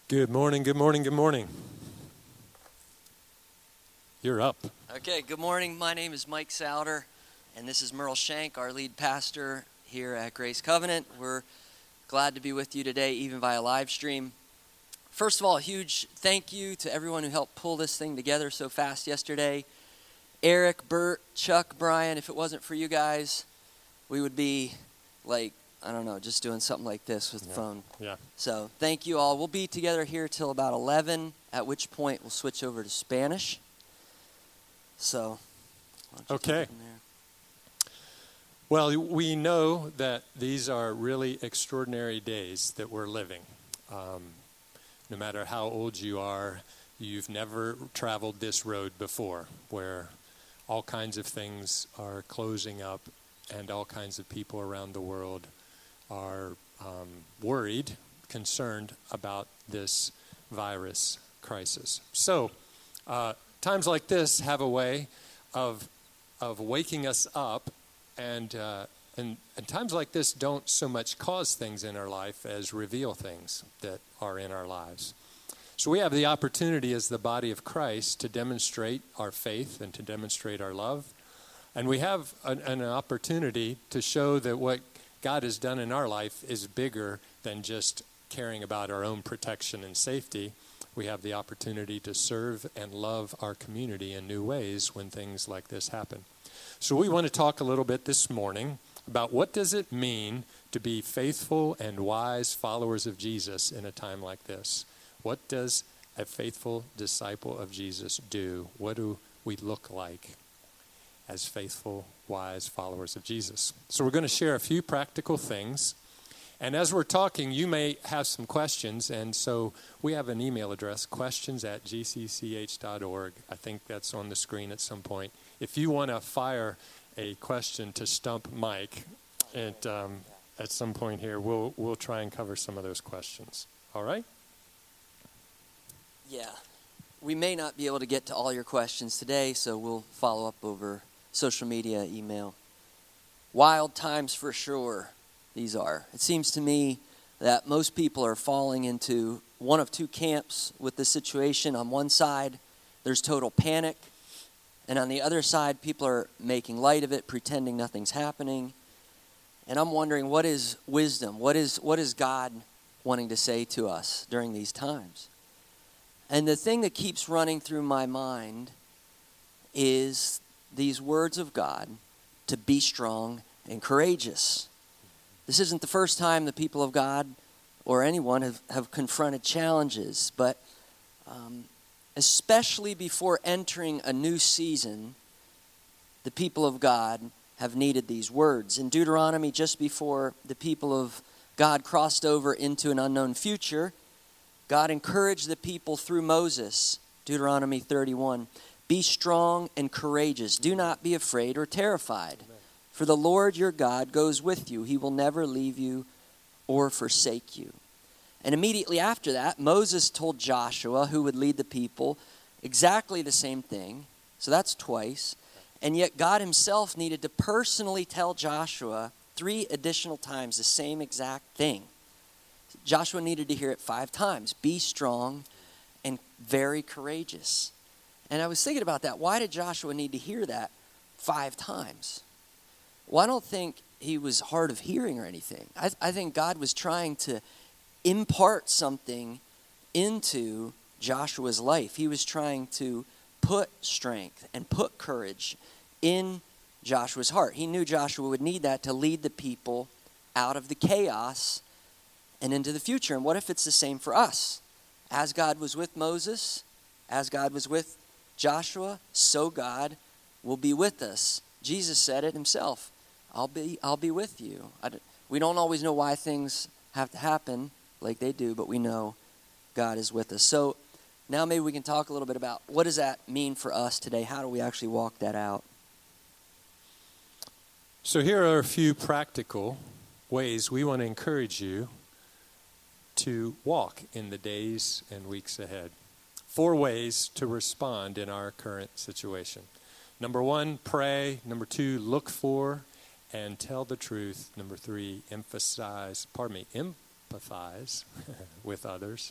Good morning, good morning, good morning. You're up. Okay, good morning. My name is Mike Souter, and this is Merle Shank, our lead pastor here at Grace Covenant. We're glad to be with you today, even via live stream. First of all, a huge thank you to everyone who helped pull this thing together so fast yesterday. Eric, Bert, Chuck, Brian, if it wasn't for you guys, we would be just doing something like this with the phone. Yeah. So thank you all. We'll be together here till about 11, at which point we'll switch over to Spanish. So, Okay. Well, we know that these are really extraordinary days that we're living. No matter how old you are, you've never traveled this road before, where all kinds of things are closing up and all kinds of people around the world are worried, concerned about this virus crisis. So, times like this have a way of waking us up, and times like this don't so much cause things in our life as reveal things that are in our lives. So we have the opportunity as the body of Christ to demonstrate our faith and to demonstrate our love. And we have an opportunity to show that what God has done in our life is bigger than just caring about our own protection and safety. We have the opportunity to serve and love our community in new ways when things like this happen. So we want to talk a little bit this morning about what does it mean to be faithful and wise followers of Jesus in a time like this. What does a faithful disciple of Jesus do? What do we look like as faithful, wise followers of Jesus? So we're going to share a few practical things. And as we're talking, you may have some questions. And so we have an email address, questions@gcch.org. I think that's on the screen at some point. If you want to fire a question to stump Mike at some point here, we'll try and cover some of those questions. All right? Yeah. We may not be able to get to all your questions today, so we'll follow up over social media, email. Wild times for sure, these are. It seems to me that most people are falling into one of two camps with this situation. On one side, there's total panic. And on the other side, people are making light of it, pretending nothing's happening. And I'm wondering, what is wisdom? What is God wanting to say to us during these times? And the thing that keeps running through my mind is these words of God to be strong and courageous. This isn't the first time the people of God or anyone have confronted challenges, but especially before entering a new season, the people of God have needed these words. In Deuteronomy, just before the people of God crossed over into an unknown future, God encouraged the people through Moses, Deuteronomy 31, "Be strong and courageous. Do not be afraid or terrified. Amen. For the Lord your God goes with you. He will never leave you or forsake you." And immediately after that, Moses told Joshua, who would lead the people, exactly the same thing. So that's twice. And yet God himself needed to personally tell Joshua 3 additional times the same exact thing. Joshua needed to hear it 5 times. Be strong and very courageous. And I was thinking about that. Why did Joshua need to hear that 5 times? Well, I don't think he was hard of hearing or anything. I think God was trying to impart something into Joshua's life. He was trying to put strength and put courage in Joshua's heart. He knew Joshua would need that to lead the people out of the chaos and into the future. And what if it's the same for us? As God was with Moses, as God was with Joshua, so God will be with us. Jesus said it himself. I'll be with you. We don't always know why things have to happen like they do, but we know God is with us. So now maybe we can talk a little bit about what does that mean for us today? How do we actually walk that out? So here are a few practical ways we want to encourage you to walk in the days and weeks ahead. 4 ways to respond in our current situation. Number 1, pray. Number 2, look for and tell the truth. Number 3, empathize with others.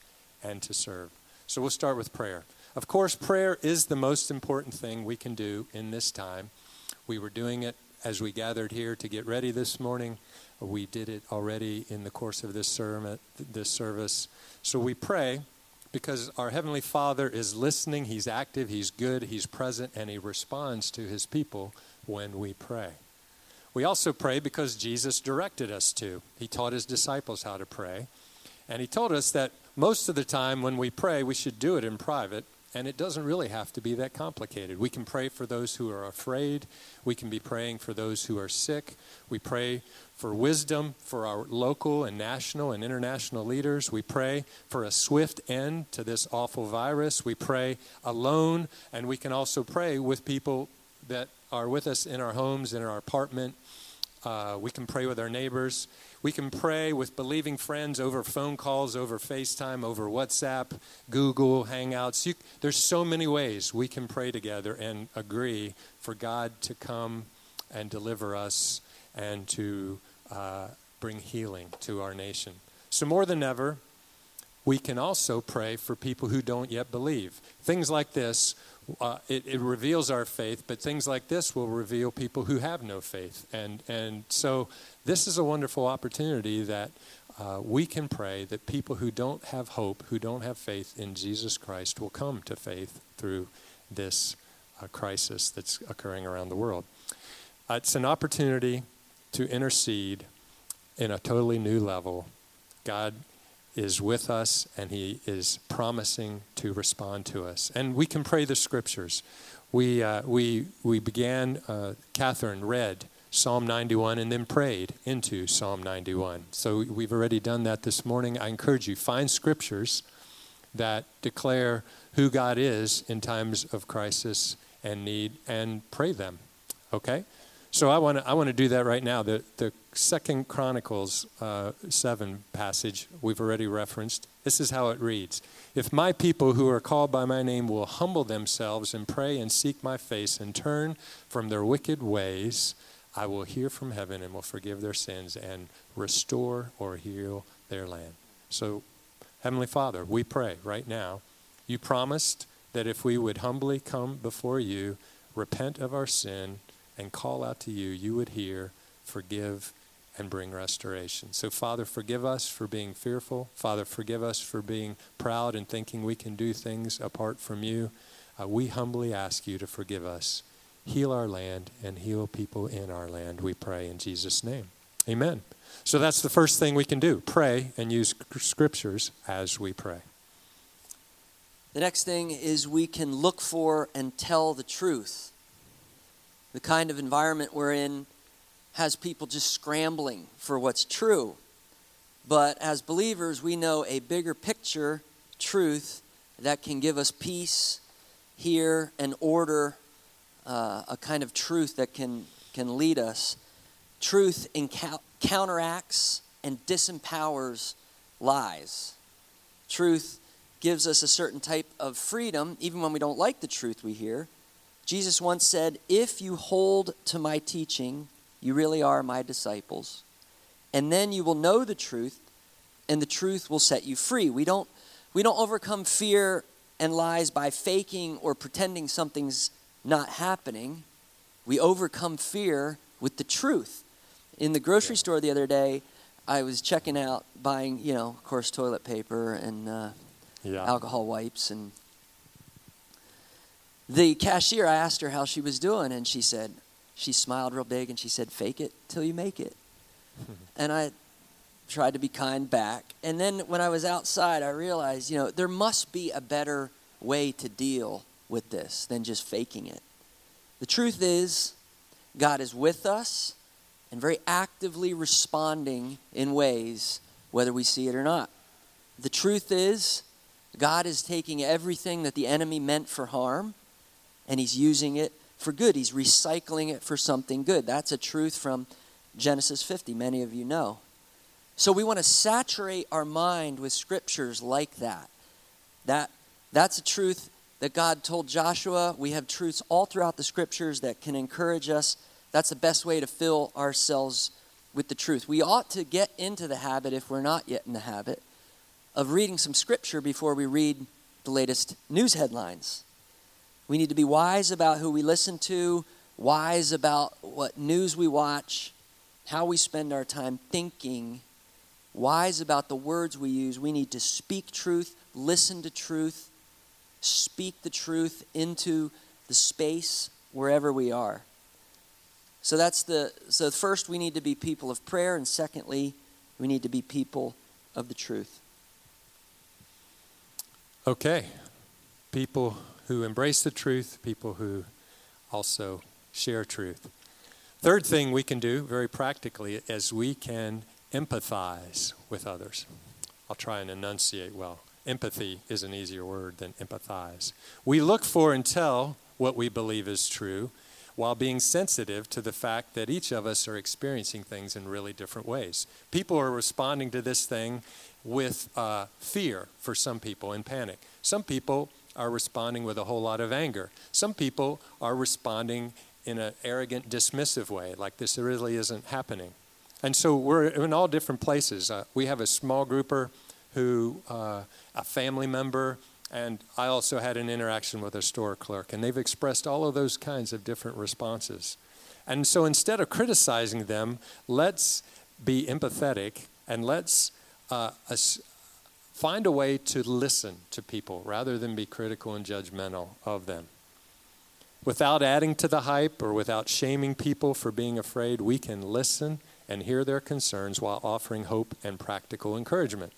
and to serve. So we'll start with prayer. Of course, prayer is the most important thing we can do in this time. We were doing it as we gathered here to get ready this morning. We did it already in the course of this service. So we pray because our Heavenly Father is listening. He's active, He's good, He's present, and He responds to His people when we pray. We also pray because Jesus directed us to. He taught His disciples how to pray. And He told us that most of the time when we pray, we should do it in private. And it doesn't really have to be that complicated. We can pray for those who are afraid. We can be praying for those who are sick. We pray for wisdom for our local and national and international leaders. We pray for a swift end to this awful virus. We pray alone, and we can also pray with people that are with us in our homes, in our apartment. We can pray with our neighbors. We can pray with believing friends over phone calls, over FaceTime, over WhatsApp, Google, Hangouts. There's so many ways we can pray together and agree for God to come and deliver us and to bring healing to our nation. So more than ever, we can also pray for people who don't yet believe. Things like this, it reveals our faith, but things like this will reveal people who have no faith. And so this is a wonderful opportunity that we can pray that people who don't have hope, who don't have faith in Jesus Christ will come to faith through this crisis that's occurring around the world. It's an opportunity to intercede in a totally new level. God is with us, and He is promising to respond to us. And we can pray the scriptures. We began, Catherine read Psalm 91 and then prayed into Psalm 91. So we've already done that this morning. I encourage you, find scriptures that declare who God is in times of crisis and need, and pray them, okay? So I want to do that right now. The 2 Chronicles 7 passage we've already referenced. This is how it reads. If my people who are called by my name will humble themselves and pray and seek my face and turn from their wicked ways, I will hear from heaven and will forgive their sins and restore or heal their land. So, Heavenly Father, we pray right now. You promised that if we would humbly come before you, repent of our sin, and call out to you, you would hear, forgive, and bring restoration. So, Father, forgive us for being fearful. Father, forgive us for being proud and thinking we can do things apart from you. We humbly ask you to forgive us. Heal our land and heal people in our land, we pray in Jesus' name. Amen. So that's the first thing we can do, pray and use scriptures as we pray. The next thing is we can look for and tell the truth. The kind of environment we're in has people just scrambling for what's true. But as believers, we know a bigger picture truth that can give us peace here and order, a kind of truth that can lead us. Truth counteracts and disempowers lies. Truth gives us a certain type of freedom, even when we don't like the truth we hear. Jesus once said, if you hold to my teaching, you really are my disciples. And then you will know the truth, and the truth will set you free. We don't overcome fear and lies by faking or pretending something's not happening. We overcome fear with the truth. In the grocery store the other day, I was checking out, buying, of course, toilet paper and alcohol wipes, and the cashier, I asked her how she was doing, and she smiled real big, and she said, fake it till you make it. And I tried to be kind back. And then when I was outside, I realized, there must be a better way to deal with this than just faking it. The truth is, God is with us and very actively responding in ways, whether we see it or not. The truth is, God is taking everything that the enemy meant for harm, and He's using it for good. He's recycling it for something good. That's a truth from Genesis 50, many of you know. So we want to saturate our mind with scriptures like that. That's a truth that God told Joshua. We have truths all throughout the scriptures that can encourage us. That's the best way to fill ourselves with the truth. We ought to get into the habit, if we're not yet in the habit, of reading some scripture before we read the latest news headlines. We need to be wise about who we listen to, wise about what news we watch, how we spend our time thinking, wise about the words we use. We need to speak truth, listen to truth, speak the truth into the space wherever we are. So first we need to be people of prayer, and secondly, we need to be people of the truth. Okay. People who embrace the truth, people who also share truth. Third thing we can do very practically is we can empathize with others. I'll try and enunciate well. Empathy is an easier word than empathize. We look for and tell what we believe is true while being sensitive to the fact that each of us are experiencing things in really different ways. People are responding to this thing with fear for some people and panic. Some people are responding with a whole lot of anger. Some people are responding in an arrogant, dismissive way, like this really isn't happening. And so we're in all different places. We have a small grouper who, a family member, and I also had an interaction with a store clerk, and they've expressed all of those kinds of different responses. And so instead of criticizing them, let's be empathetic and let's find a way to listen to people rather than be critical and judgmental of them. Without adding to the hype or without shaming people for being afraid, we can listen and hear their concerns while offering hope and practical encouragement.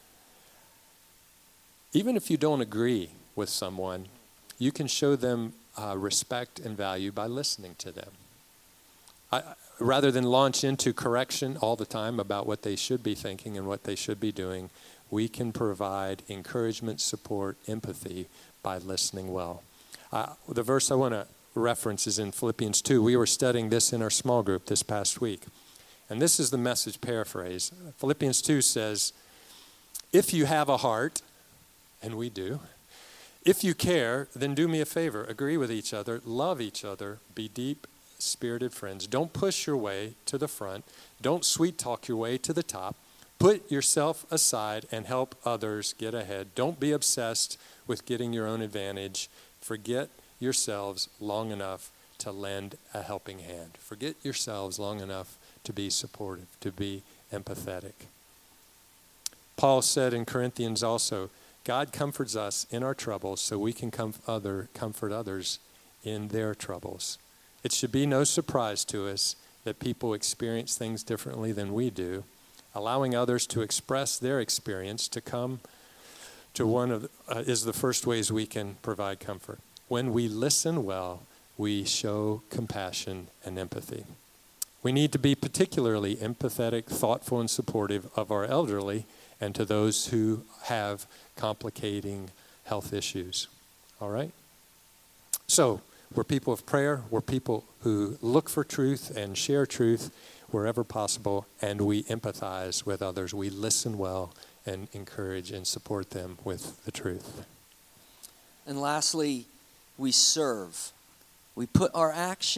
Even if you don't agree with someone, you can show them respect and value by listening to them. Rather than launch into correction all the time about what they should be thinking and what they should be doing, we can provide encouragement, support, empathy by listening well. The verse I want to reference is in Philippians 2. We were studying this in our small group this past week. And this is the Message paraphrase. Philippians 2 says, if you have a heart, and we do, if you care, then do me a favor. Agree with each other, love each other, be deep-spirited friends. Don't push your way to the front. Don't sweet-talk your way to the top. Put yourself aside and help others get ahead. Don't be obsessed with getting your own advantage. Forget yourselves long enough to lend a helping hand. Forget yourselves long enough to be supportive, to be empathetic. Paul said in Corinthians also, God comforts us in our troubles so we can comfort others in their troubles. It should be no surprise to us that people experience things differently than we do. Allowing others to express their experience to come to is the first ways we can provide comfort. When we listen well, we show compassion and empathy. We need to be particularly empathetic, thoughtful, and supportive of our elderly and to those who have complicating health issues. All right? So, we're people of prayer. We're people who look for truth and share truth wherever possible, and we empathize with others. We listen well and encourage and support them with the truth. And lastly, we serve. We put our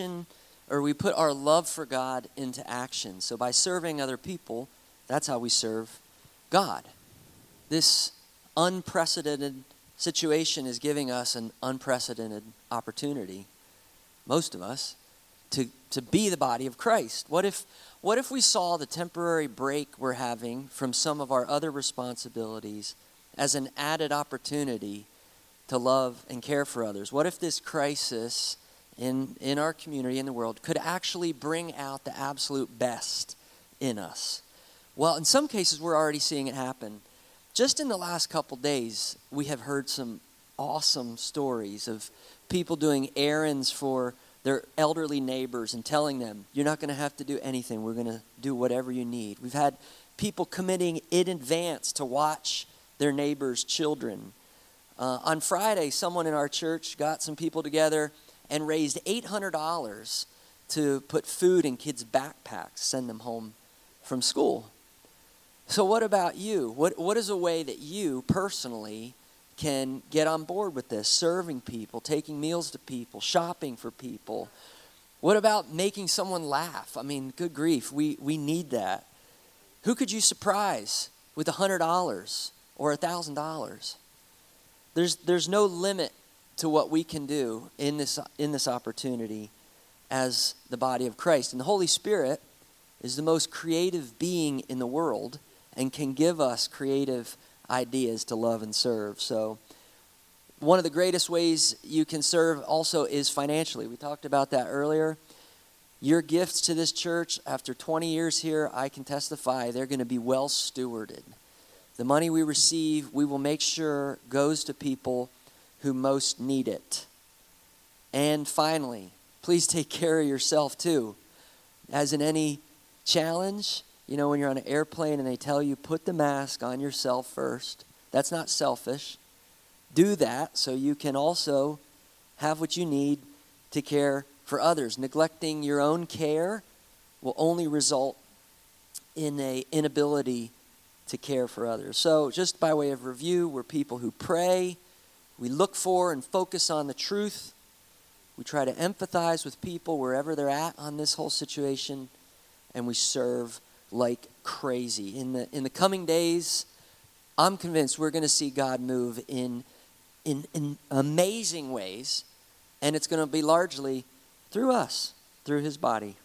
love for God into action. So by serving other people, that's how we serve God. This unprecedented situation is giving us an unprecedented opportunity, most of us, to be the body of Christ. What if we saw the temporary break we're having from some of our other responsibilities as an added opportunity to love and care for others? What if this crisis in our community, in the world, could actually bring out the absolute best in us? Well, in some cases, we're already seeing it happen. Just in the last couple days, we have heard some awesome stories of people doing errands for their elderly neighbors and telling them, you're not going to have to do anything. We're going to do whatever you need. We've had people committing in advance to watch their neighbors' children. On Friday, someone in our church got some people together and raised $800 to put food in kids' backpacks, send them home from school. So what about you? What is a way that you personally can get on board with this? Serving people, taking meals to people, shopping for people. What about making someone laugh? I mean, good grief, we need that. Who could you surprise with $100 or or $1,000. There's no limit to what we can do in this opportunity as the body of Christ. And the Holy Spirit is the most creative being in the world and can give us creative ideas to love and serve. So one of the greatest ways you can serve also is financially. We talked about that earlier. Your gifts to this church, after 20 years here, I can testify they're going to be well stewarded. The money we receive, we will make sure goes to people who most need it. And finally, please take care of yourself too. As in any challenge, you know, when you're on an airplane and they tell you, put the mask on yourself first. That's not selfish. Do that so you can also have what you need to care for others. Neglecting your own care will only result in an inability to care for others. So just by way of review, we're people who pray. We look for and focus on the truth. We try to empathize with people wherever they're at on this whole situation. And we serve like crazy. In the coming days, I'm convinced we're going to see God move in amazing ways. And it's going to be largely through us, through his body.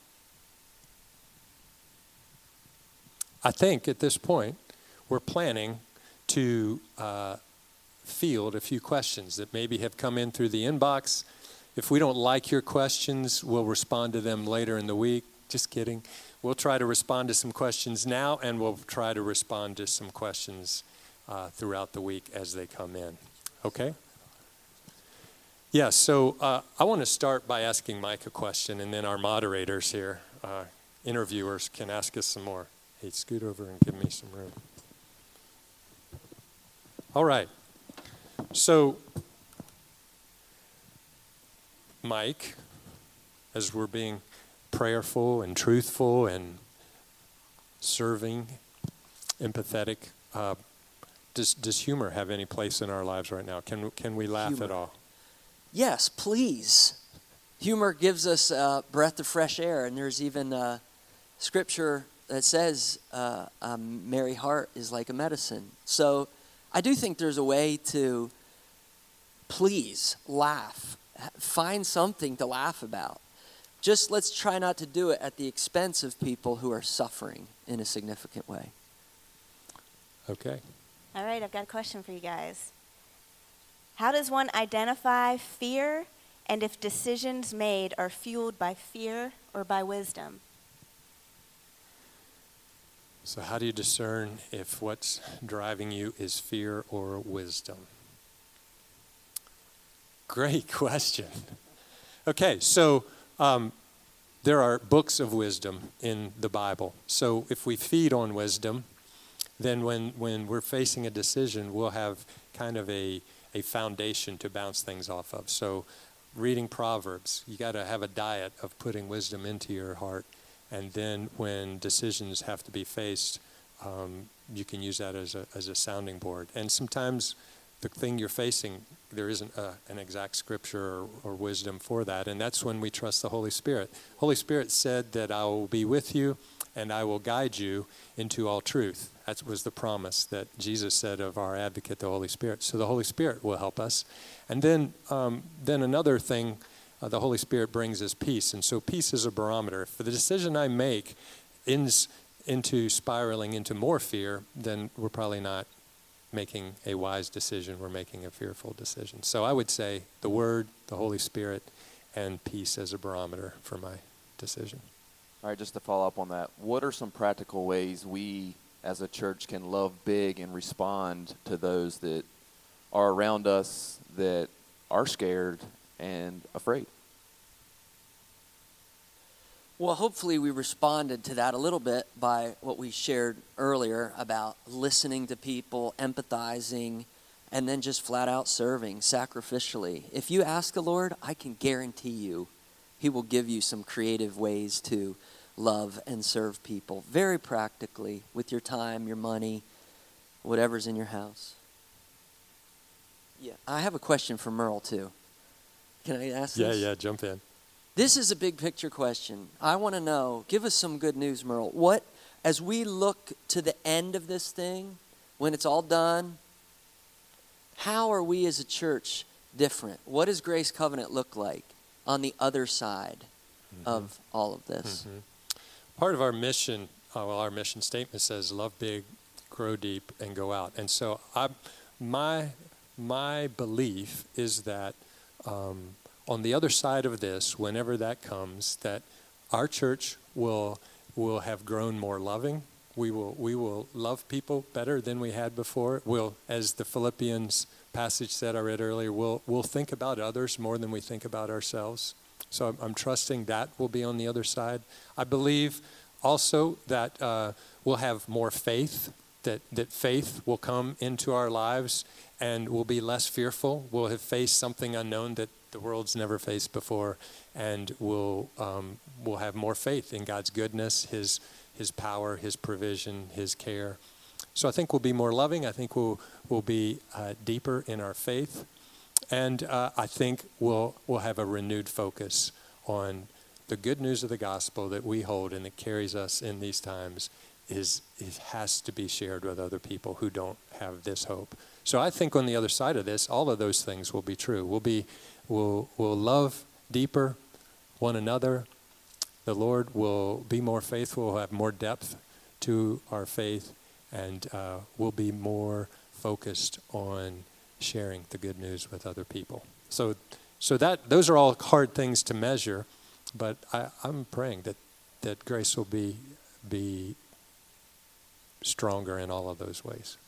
I think at this point, we're planning to field a few questions that maybe have come in through the inbox. If we don't like your questions, we'll respond to them later in the week. Just kidding. We'll try to respond to some questions now, and we'll try to respond to some questions throughout the week as they come in. Okay? Yeah, so I want to start by asking Mike a question, and then our moderators here, interviewers, can ask us some more. Hey, scoot over and give me some room. All right. So, Mike, as we're being prayerful and truthful and serving, empathetic, does humor have any place in our lives right now? Can we laugh at all? Yes, please. Humor gives us a breath of fresh air, and there's even scripture that says a merry heart is like a medicine. So I do think there's a way to please laugh. Find something to laugh about. Just let's try not to do it at the expense of people who are suffering in a significant way. Okay. All right, I've got a question for you guys. How does one identify fear, and if decisions made are fueled by fear or by wisdom? So how do you discern if what's driving you is fear or wisdom? Great question. Okay, so there are books of wisdom in the Bible. So if we feed on wisdom, then when we're facing a decision, we'll have kind of a foundation to bounce things off of. So reading Proverbs, you got to have a diet of putting wisdom into your heart. And then when decisions have to be faced, you can use that as a sounding board. And sometimes the thing you're facing, there isn't an exact scripture or wisdom for that. And that's when we trust the Holy Spirit. Holy Spirit said that I will be with you and I will guide you into all truth. That was the promise that Jesus said of our advocate, the Holy Spirit. So the Holy Spirit will help us. And then another thing the Holy Spirit brings is peace. And so peace is a barometer. If the decision I make ends into spiraling into more fear, then we're probably not making a wise decision. We're making a fearful decision. So I would say the Word, the Holy Spirit, and peace as a barometer for my decision. All right, just to follow up on that, what are some practical ways we as a church can love big and respond to those that are around us that are scared and afraid? Well, hopefully we responded to that a little bit by what we shared earlier about listening to people, empathizing, and then just flat out serving sacrificially. If you ask the Lord, I can guarantee you he will give you some creative ways to love and serve people very practically with your time, your money, whatever's in your house. Yeah, I have a question for Merle too. Can I ask this? Yeah, jump in. This is a big picture question. I want to know, give us some good news, Merle. What, as we look to the end of this thing, when it's all done, how are we as a church different? What does Grace Covenant look like on the other side of all of this? Part of our mission, our mission statement says, love big, grow deep, and go out. And so my belief is that on the other side of this, whenever that comes, that our church will have grown more loving. We will love people better than we had before. We'll, as the Philippians passage said I read earlier, we'll think about others more than we think about ourselves. So I'm trusting that will be on the other side. I believe also that we'll have more faith, that faith will come into our lives and we'll be less fearful. We'll have faced something unknown that the world's never faced before, and we'll have more faith in God's goodness, His power, His provision, His care. So I think we'll be more loving. I think we'll be deeper in our faith, and I think we'll have a renewed focus on the good news of the gospel that we hold and that carries us in these times. It has to be shared with other people who don't have this hope. So I think on the other side of this, all of those things will be true. We'll love deeper one another. The Lord will be more faithful. We'll have more depth to our faith, and we'll be more focused on sharing the good news with other people. So those are all hard things to measure, but I'm praying that Grace will be stronger in all of those ways.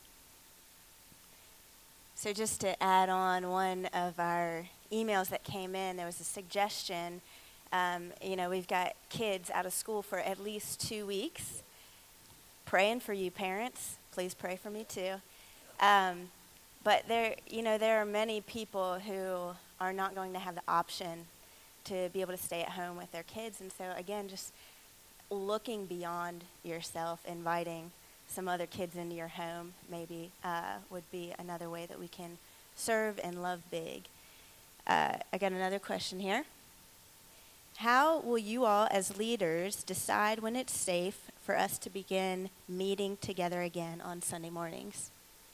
So just to add on one of our emails that came in, there was a suggestion. We've got kids out of school for at least 2 weeks. Praying for you, parents. Please pray for me too. But there are many people who are not going to have the option to be able to stay at home with their kids. And so again, just looking beyond yourself, inviting some other kids into your home maybe would be another way that we can serve and love big. I got another question here. How will you all as leaders decide when it's safe for us to begin meeting together again on Sunday mornings?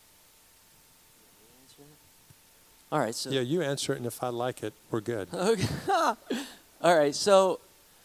All right. So yeah, you answer it, and if I like it, we're good. Okay. All right. So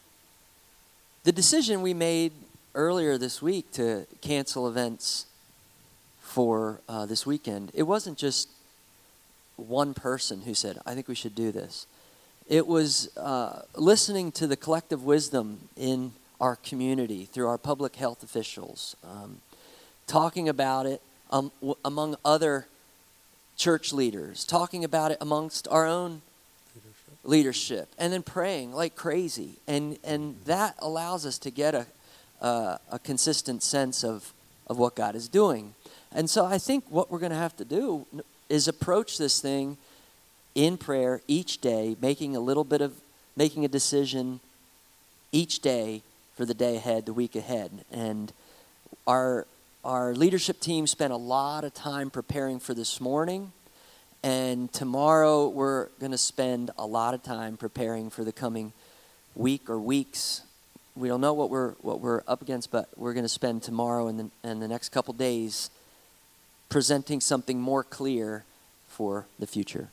the decision we made earlier this week to cancel events for this weekend, it wasn't just one person who said, I think we should do this. It was listening to the collective wisdom in our community through our public health officials, talking about it among other church leaders, talking about it amongst our own leadership, and then praying like crazy. And that allows us to get a consistent sense of what God is doing. And so I think what we're going to have to do is approach this thing in prayer each day, making a decision each day for the day ahead, the week ahead. And our leadership team spent a lot of time preparing for this morning, and tomorrow we're going to spend a lot of time preparing for the coming week or weeks. We don't know what we're up against, but we're going to spend tomorrow and the next couple days presenting something more clear for the future.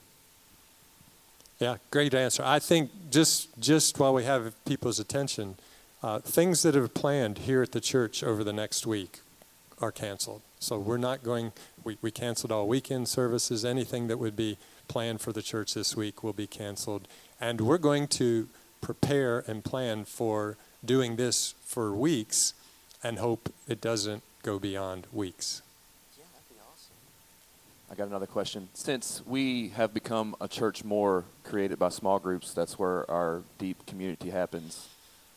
Yeah, great answer. I think just while we have people's attention, things that are planned here at the church over the next week are canceled. So we're not going, we canceled all weekend services. Anything that would be planned for the church this week will be canceled. And we're going to prepare and plan for doing this for weeks and hope it doesn't go beyond weeks. Yeah, that'd be awesome. I got another question. Since we have become a church more created by small groups, that's where our deep community happens.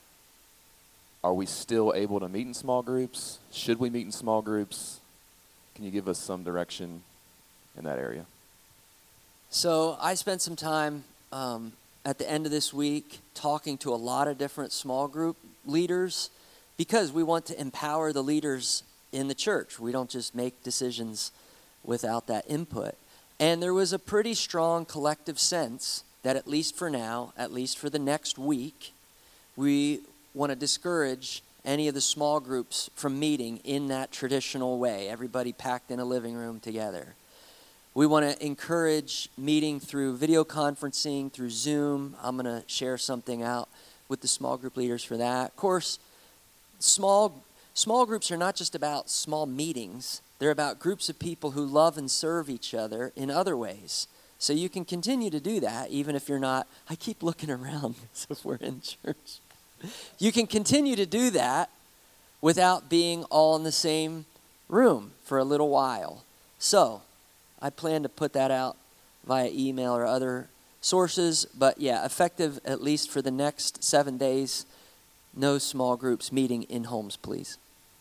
Are we still able to meet in small groups? Should we meet in small groups? Can you give us some direction in that area? So I spent some time at the end of this week talking to a lot of different small group leaders because we want to empower the leaders in the church. We don't just make decisions without that input. And there was a pretty strong collective sense that at least for now, at least for the next week, we want to discourage any of the small groups from meeting in that traditional way, everybody packed in a living room together. We want to encourage meeting through video conferencing, through Zoom. I'm going to share something out with the small group leaders for that. Of course, small groups are not just about small meetings. They're about groups of people who love and serve each other in other ways. So you can continue to do that even if you're not. I keep looking around as if we're in church. You can continue to do that without being all in the same room for a little while. So I plan to put that out via email or other sources. But yeah, effective at least for the next 7 days. No small groups meeting in homes, please.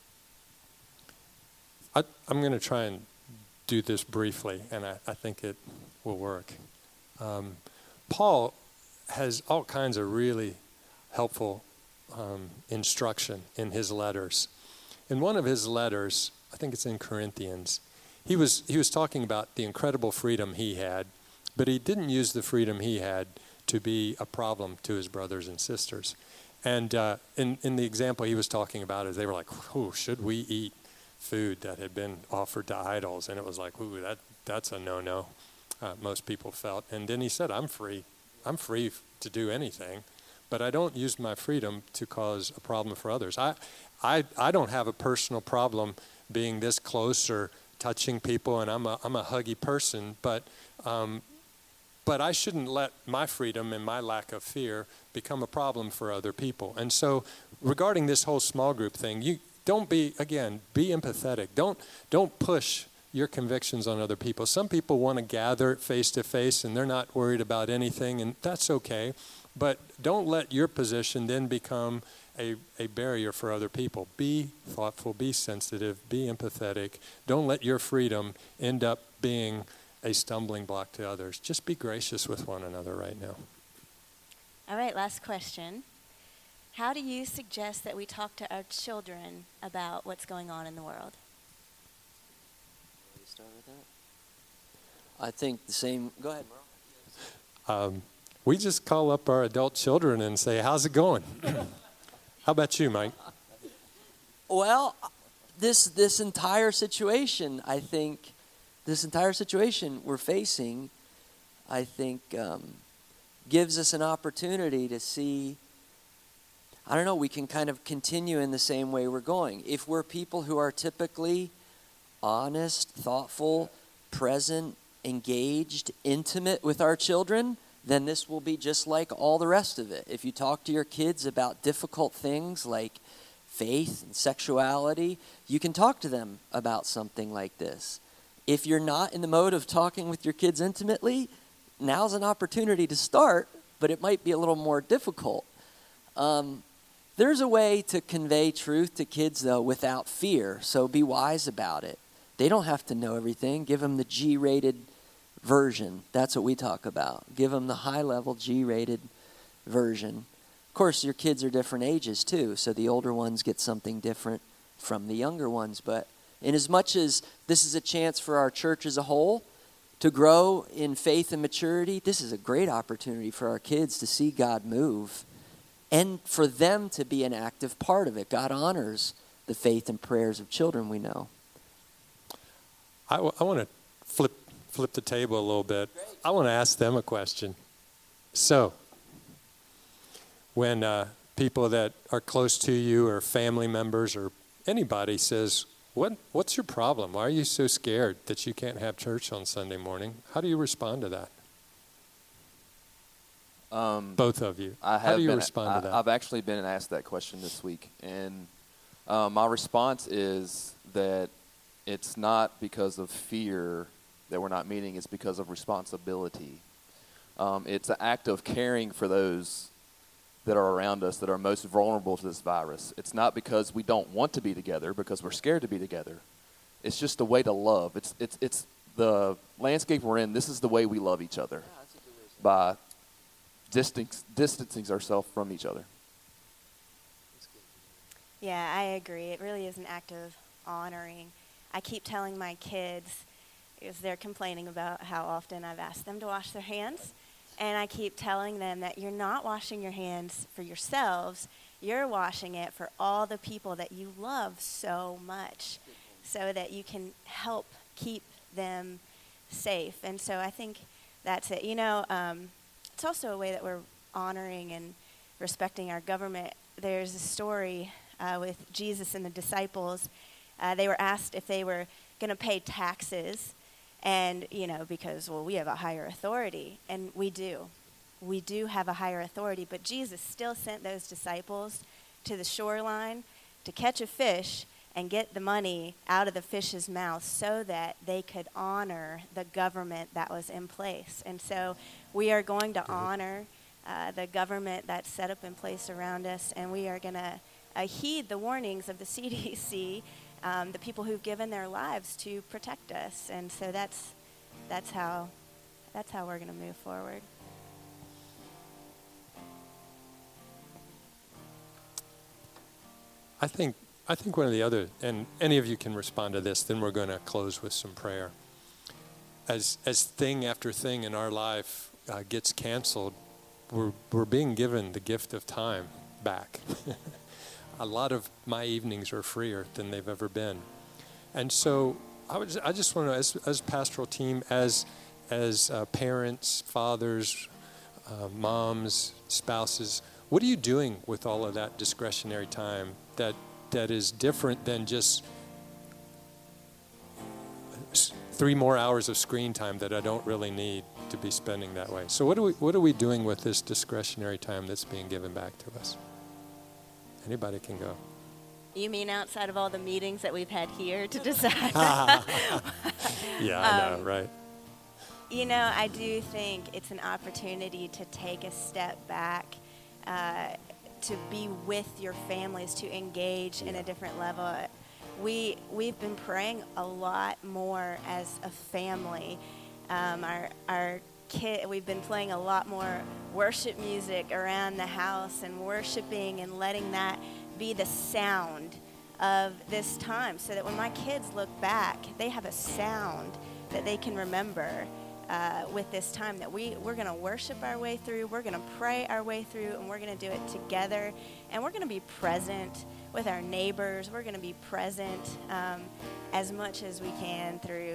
I'm going to try and do this briefly, and I think it will work. Paul has all kinds of really helpful instruction in his letters. In one of his letters, I think it's in Corinthians, he was talking about the incredible freedom he had, but he didn't use the freedom he had to be a problem to his brothers and sisters. And in the example he was talking about is they were like, "Oh, should we eat food that had been offered to idols?" And it was like, "Ooh, that's a no-no." Most people felt. And then he said, "I'm free to do anything, but I don't use my freedom to cause a problem for others." I don't have a personal problem being this close or touching people, and I'm a huggy person, but I shouldn't let my freedom and my lack of fear become a problem for other people. And so regarding this whole small group thing, be empathetic. Don't push your convictions on other people. Some people want to gather face to face and they're not worried about anything, and that's okay. But don't let your position then become a barrier for other people. Be thoughtful, be sensitive, be empathetic. Don't let your freedom end up being a stumbling block to others. Just be gracious with one another right now. All right, last question. How do you suggest that we talk to our children about what's going on in the world? Start with that? I think the same. Go ahead, Merle. We just call up our adult children and say, "How's it going?" How about you, Mike? Well, this entire situation, I think, we're facing, I think, gives us an opportunity to see, I don't know, we can kind of continue in the same way we're going. If we're people who are typically honest, thoughtful, present, engaged, intimate with our children, then this will be just like all the rest of it. If you talk to your kids about difficult things like faith and sexuality, you can talk to them about something like this. If you're not in the mode of talking with your kids intimately, now's an opportunity to start, but it might be a little more difficult. There's a way to convey truth to kids, though, without fear, so be wise about it. They don't have to know everything. Give them the G-rated version. That's what we talk about. Give them the high-level G-rated version. Of course, your kids are different ages, too, so the older ones get something different from the younger ones. But in as much as this is a chance for our church as a whole to grow in faith and maturity, this is a great opportunity for our kids to see God move and for them to be an active part of it. God honors the faith and prayers of children, we know. I want to flip the table a little bit. I want to ask them a question. So, when people that are close to you or family members or anybody says, what's your problem? Why are you so scared that you can't have church on Sunday morning? How do you respond to that? Both of you. How do you respond to that? I've actually been asked that question this week, and my response is that it's not because of fear that we're not meeting, it's because of responsibility. It's an act of caring for those that are around us that are most vulnerable to this virus. It's not because we don't want to be together, because we're scared to be together. It's just a way to love. It's the landscape we're in. This is the way we love each other, by distancing ourselves from each other. Yeah, I agree. It really is an act of honoring. I keep telling my kids, because they're complaining about how often I've asked them to wash their hands, and I keep telling them that you're not washing your hands for yourselves, you're washing it for all the people that you love so much, so that you can help keep them safe. And so I think that's it. You know, it's also a way that we're honoring and respecting our government. There's a story with Jesus and the disciples. They were asked if they were going to pay taxes, and, you know, because, well, we have a higher authority, and we do. We do have a higher authority, but Jesus still sent those disciples to the shoreline to catch a fish and get the money out of the fish's mouth so that they could honor the government that was in place. And so we are going to honor the government that's set up in place around us, and we are going to heed the warnings of the CDC, the people who've given their lives to protect us. And so that's how we're going to move forward. I think one of the other, and any of you can respond to this, then we're going to close with some prayer. As thing after thing in our life gets canceled, we're being given the gift of time back. A lot of my evenings are freer than they've ever been. And so I just want to, as pastoral team, as parents, fathers, moms, spouses, what are you doing with all of that discretionary time that is different than just 3 more hours of screen time that I don't really need to be spending that way? So what are we doing with this discretionary time that's being given back to us? Anybody can go. You mean outside of all the meetings that we've had here to decide? Yeah, I know, right? You know, I do think it's an opportunity to take a step back, to be with your families, to engage in a different level. We've been praying a lot more as a family. Our kid, we've been playing a lot more worship music around the house and worshiping and letting that be the sound of this time, so that when my kids look back, they have a sound that they can remember with this time, that we're going to worship our way through, we're going to pray our way through, and we're going to do it together, and we're going to be present with our neighbors. We're going to be present as much as we can through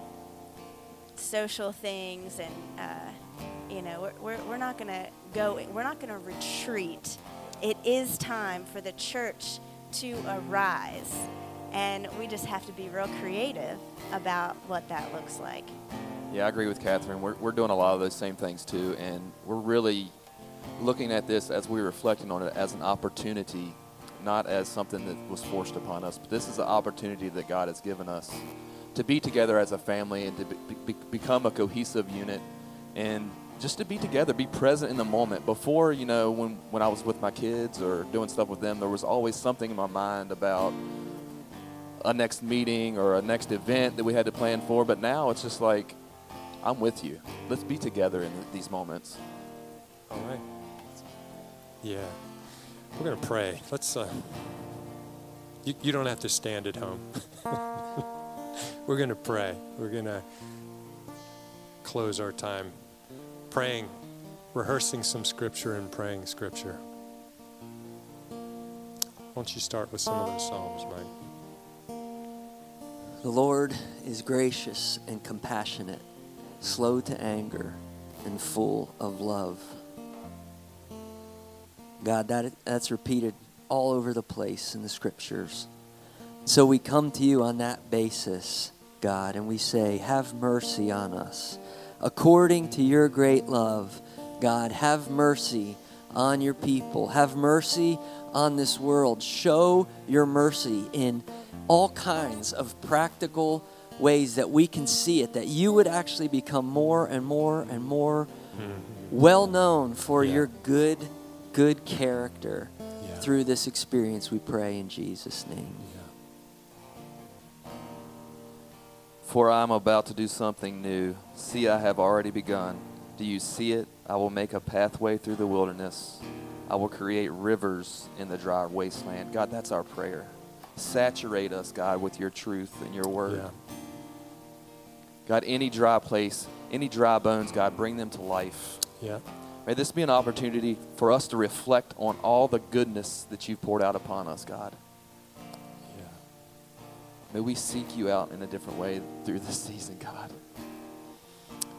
social things, and you know, we're not going to go, we're not going to retreat. It is time for the church to arise, and we just have to be real creative about what that looks like. Yeah, I agree with Catherine. We're doing a lot of those same things too, and we're really looking at this as we're reflecting on it as an opportunity, not as something that was forced upon us. But this is an opportunity that God has given us to be together as a family and to become a cohesive unit, and just to be together, be present in the moment. Before, you know, when I was with my kids or doing stuff with them, there was always something in my mind about a next meeting or a next event that we had to plan for. But now it's just like, I'm with you. Let's be together in these moments. All right. Yeah. We're going to pray. Let's, you don't have to stand at home. We're going to pray. We're going to close our time praying, rehearsing some scripture and praying scripture. Why don't you start with some of those Psalms, Mike? The Lord is gracious and compassionate, slow to anger, and full of love. God, that's repeated all over the place in the scriptures. So we come to you on that basis, God, and we say, have mercy on us. According to your great love, God, have mercy on your people. Have mercy on this world. Show your mercy in all kinds of practical ways that we can see it, that you would actually become more and more and more well known for your good character through this experience, we pray in Jesus' name. For I am about to do something new. See, I have already begun. Do you see it? I will make a pathway through the wilderness. I will create rivers in the dry wasteland. God, that's our prayer. Saturate us, God, with your truth and your word. Yeah. God, any dry place, any dry bones, God, bring them to life. Yeah. May this be an opportunity for us to reflect on all the goodness that you've poured out upon us, God. Yeah. May we seek you out in a different way through this season, God.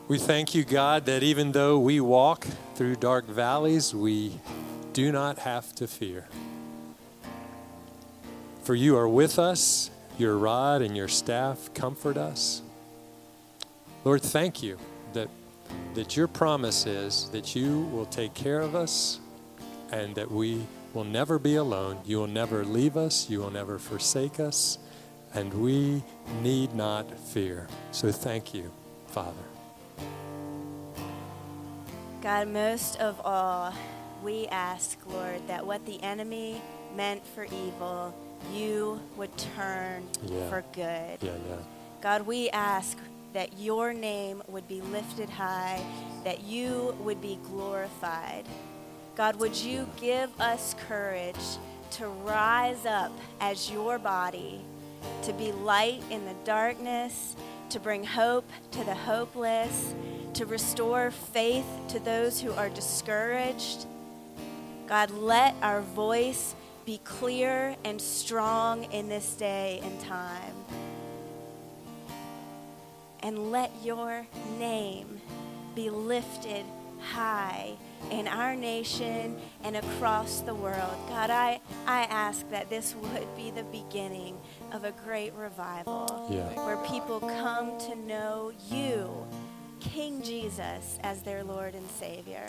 We thank you, God, that even though we walk through dark valleys, we do not have to fear. For you are with us, your rod and your staff comfort us. Lord, thank you that your promise is that you will take care of us and that we will never be alone. You will never leave us. You will never forsake us. And we need not fear. So thank you, Father. God, most of all, we ask, Lord, that what the enemy meant for evil, you would turn for good. God, we ask that your name would be lifted high, that you would be glorified. God, would you give us courage to rise up as your body, to be light in the darkness, to bring hope to the hopeless, to restore faith to those who are discouraged. God, let our voice be clear and strong in this day and time. And let your name be lifted high in our nation and across the world. God, I ask that this would be the beginning of a great revival where people come to know you, King Jesus, as their Lord and Savior.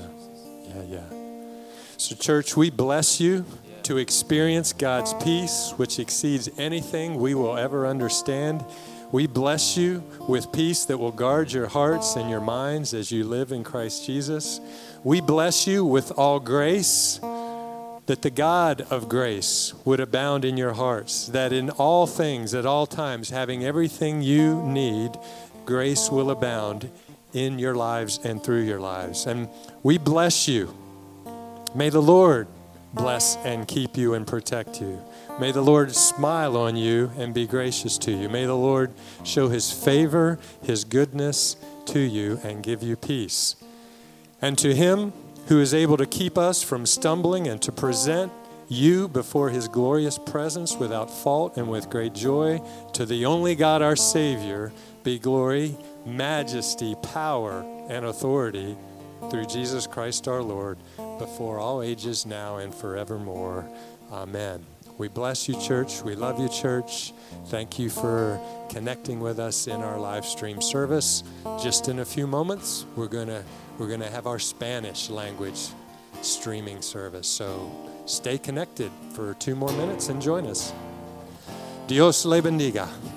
So, church, we bless you to experience God's peace, which exceeds anything we will ever understand. We bless you with peace that will guard your hearts and your minds as you live in Christ Jesus. We bless you with all grace, that the God of grace would abound in your hearts, that in all things, at all times, having everything you need, grace will abound in your lives and through your lives. And we bless you. May the Lord bless and keep you and protect you. May the Lord smile on you and be gracious to you. May the Lord show his favor, his goodness to you and give you peace. And to him who is able to keep us from stumbling and to present you before his glorious presence without fault and with great joy, to the only God our Savior, be glory, majesty, power, and authority through Jesus Christ our Lord, before all ages, now and forevermore. Amen. We bless you, church. We love you, church. Thank you for connecting with us in our live stream service. Just in a few moments, we're gonna have our Spanish language streaming service. So stay connected for 2 more minutes and join us. Dios le bendiga.